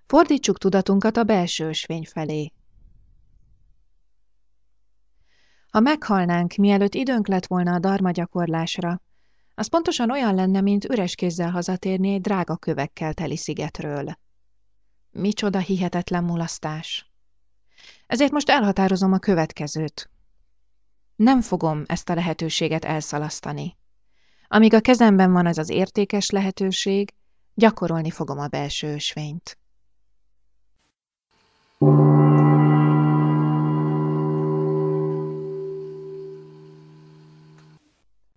Fordítsuk tudatunkat a belső ösvény felé. Ha meghalnánk, mielőtt időnk lett volna a dharma gyakorlásra, az pontosan olyan lenne, mint üres kézzel hazatérni egy drága kövekkel teli szigetről. Micsoda hihetetlen mulasztás! Ezért most elhatározom a következőt. Nem fogom ezt a lehetőséget elszalasztani. Amíg a kezemben van ez az értékes lehetőség, gyakorolni fogom a belső ösvényt.